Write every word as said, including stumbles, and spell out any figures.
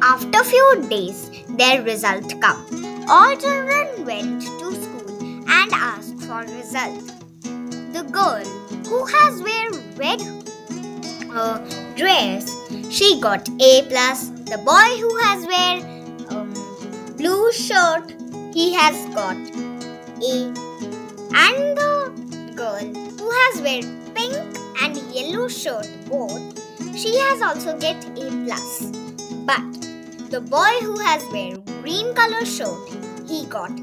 After few days, their result come. All children went to school and asked for result. The girl who has wear red uh, dress, she got A plus. The boy who has wear um, blue shirt, he has got A. And the girl who has wear pink and yellow shirt both, she has also get A plus. But the boy who has wear green color shirt, he got